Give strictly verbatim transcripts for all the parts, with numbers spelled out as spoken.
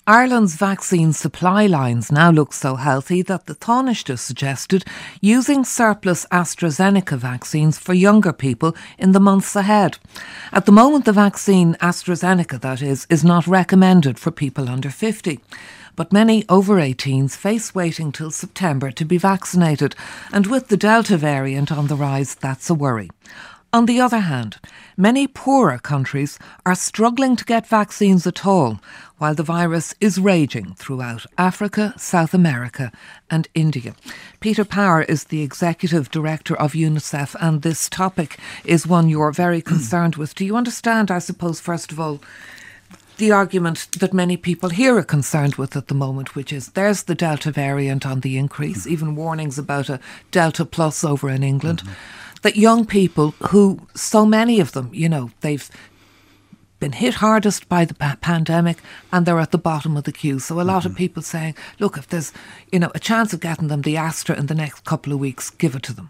Ireland's vaccine supply lines now look so healthy that the Taoiseach suggested using surplus AstraZeneca vaccines for younger people in the months ahead. At the moment, the vaccine, AstraZeneca that is, is not recommended for people under fifty. But many over eighteens face waiting till September to be vaccinated, and with the Delta variant on the rise, that's a worry. On the other hand, many poorer countries are struggling to get vaccines at all, while the virus is raging throughout Africa, South America and India. Peter Power is the Executive Director of UNICEF, and this topic is one you're very concerned with. Do you understand, I suppose, first of all, the argument that many people here are concerned with at the moment, which is there's the Delta variant on the increase, mm-hmm. even warnings about a Delta plus over in England, mm-hmm. that young people who, so many of them, you know, they've been hit hardest by the pa- pandemic and they're at the bottom of the queue. So a lot mm-hmm. of people saying, look, if there's, you know, a chance of getting them the Astra in the next couple of weeks, give it to them.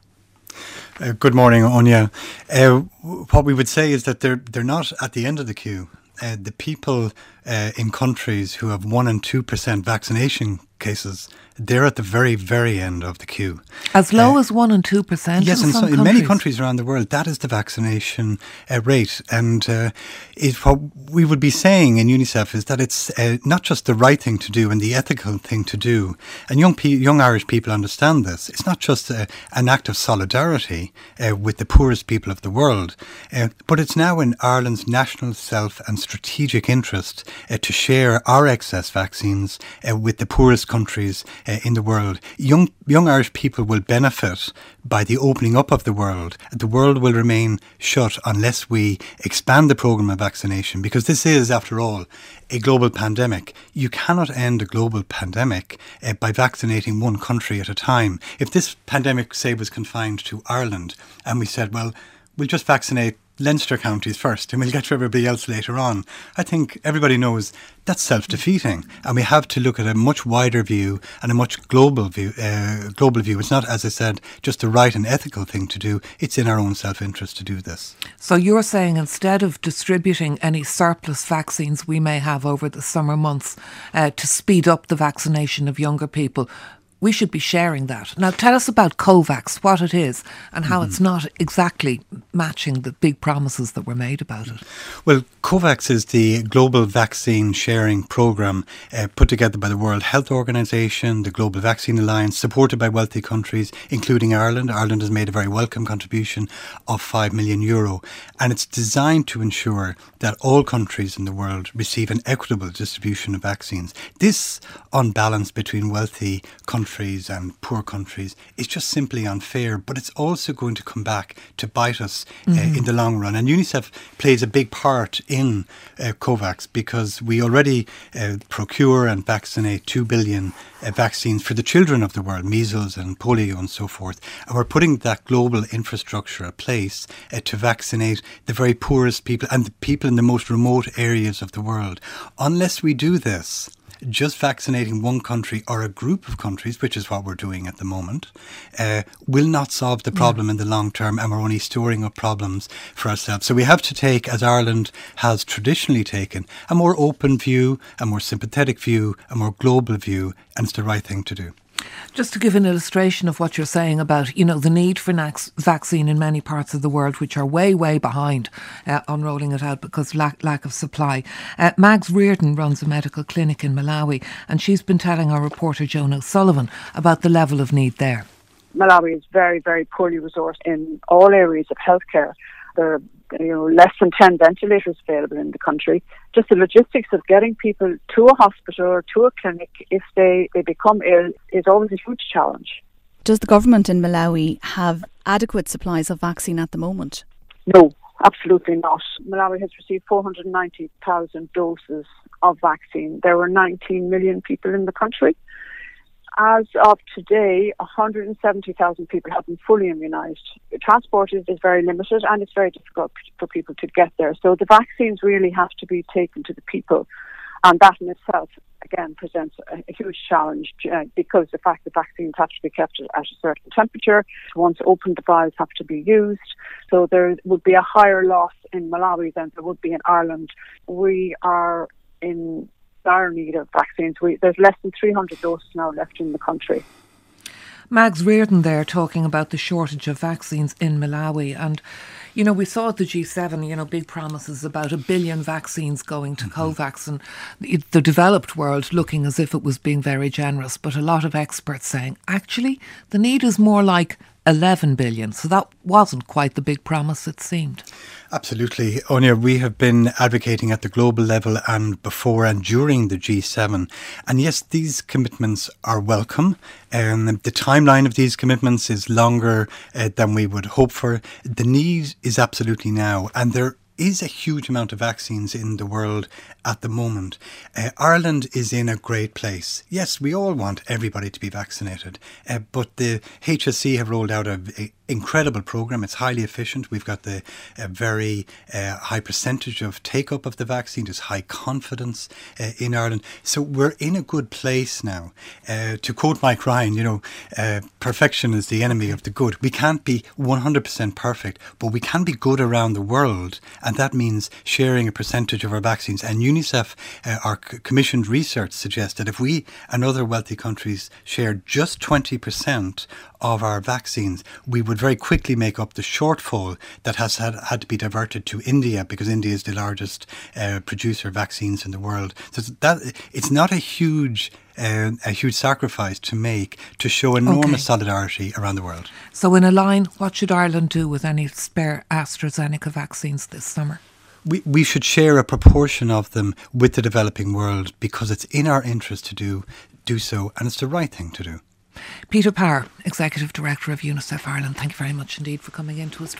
Uh, good morning, Anya. Uh, what we would say is that they're they're not at the end of the queue. Uh, the people uh, in countries who have one and two percent vaccination cases, they're at the very, very end of the queue. As low uh, as one and two percent. Yes, in, in, some so, in many countries around the world, that is the vaccination uh, rate. And uh, it, what we would be saying in UNICEF is that it's uh, not just the right thing to do and the ethical thing to do. And young pe- young Irish people understand this. It's not just uh, an act of solidarity uh, with the poorest people of the world, uh, but it's now in Ireland's national self and strategic interest uh, to share our excess vaccines uh, with the poorest countries uh, in the world. Young young Irish people will benefit by the opening up of the world. The world will remain shut unless we expand the programme of vaccination, because this is, after all, a global pandemic. You cannot end a global pandemic uh, by vaccinating one country at a time. If this pandemic, say, was confined to Ireland and we said, well, we'll just vaccinate Leinster counties first and we'll get to everybody else later on, I think everybody knows that's self-defeating, and we have to look at a much wider view and a much global view. Uh, global view. It's not, as I said, just the right and ethical thing to do. It's in our own self-interest to do this. So you're saying instead of distributing any surplus vaccines we may have over the summer months uh, to speed up the vaccination of younger people, we should be sharing that. Now, tell us about COVAX, what it is and how mm-hmm. it's not exactly matching the big promises that were made about it. Well, COVAX is the global vaccine sharing programme uh, put together by the World Health Organization, the Global Vaccine Alliance, supported by wealthy countries, including Ireland. Ireland has made a very welcome contribution of five million euro. And it's designed to ensure that all countries in the world receive an equitable distribution of vaccines. This unbalance between wealthy countries countries and poor countries is just simply unfair, but it's also going to come back to bite us uh, mm-hmm. in the long run. And UNICEF plays a big part in uh, COVAX because we already uh, procure and vaccinate two billion uh, vaccines for the children of the world, measles and polio and so forth. And we're putting that global infrastructure in place uh, to vaccinate the very poorest people and the people in the most remote areas of the world. Unless we do this, just vaccinating one country or a group of countries, which is what we're doing at the moment, uh, will not solve the problem yeah. in the long term, and we're only storing up problems for ourselves. So we have to take, as Ireland has traditionally taken, a more open view, a more sympathetic view, a more global view, and it's the right thing to do. Just to give an illustration of what you're saying about, you know, the need for nax- vaccine in many parts of the world, which are way, way behind uh, on rolling it out because lack, lack of supply. Uh, Mags Reardon runs a medical clinic in Malawi, and she's been telling our reporter Joan O'Sullivan about the level of need there. Malawi is very, very poorly resourced in all areas of healthcare. There are you know, less than ten ventilators available in the country. Just the logistics of getting people to a hospital or to a clinic if they, they become ill is always a huge challenge. Does the government in Malawi have adequate supplies of vaccine at the moment? No, absolutely not. Malawi has received four hundred ninety thousand doses of vaccine. There were nineteen million people in the country. As of today, one hundred seventy thousand people have been fully immunised. Transport is, is very limited and it's very difficult for people to get there. So the vaccines really have to be taken to the people. And that in itself, again, presents a, a huge challenge uh, because the fact that vaccines have to be kept at a certain temperature. Once opened, the vials have to be used. So there would be a higher loss in Malawi than there would be in Ireland. We are in dire need of vaccines. We, there's less than three hundred doses now left in the country. Mags Reardon there talking about the shortage of vaccines in Malawi. And, you know, we saw at the G seven, you know, big promises about a billion vaccines going to mm-hmm. COVAX, and the, the developed world looking as if it was being very generous. But a lot of experts saying, actually, the need is more like eleven billion. So that wasn't quite the big promise it seemed. Absolutely. Áine, we have been advocating at the global level and before and during the G seven. And yes, these commitments are welcome. Um, the timeline of these commitments is longer uh, than we would hope for. The need is absolutely now. And there is a huge amount of vaccines in the world at the moment. Uh, Ireland is in a great place. Yes, we all want everybody to be vaccinated, uh, but the H S C have rolled out an incredible programme. It's highly efficient. We've got the uh, very uh, high percentage of take-up of the vaccine. There's high confidence uh, in Ireland. So we're in a good place now. Uh, to quote Mike Ryan, you know, uh, perfection is the enemy of the good. We can't be one hundred percent perfect, but we can be good around the world. And that means sharing a percentage of our vaccines. And UNICEF, uh, our c- commissioned research suggests that if we and other wealthy countries shared just twenty percent of our vaccines, we would very quickly make up the shortfall that has had, had to be diverted to India, because India is the largest uh, producer of vaccines in the world. So that it's not a huge uh, a huge sacrifice to make to show enormous okay. solidarity around the world. So in a line, what should Ireland do with any spare AstraZeneca vaccines this summer? We we should share a proportion of them with the developing world, because it's in our interest to do do so, and it's the right thing to do. Peter Power, Executive Director of UNICEF Ireland, thank you very much indeed for coming in to us.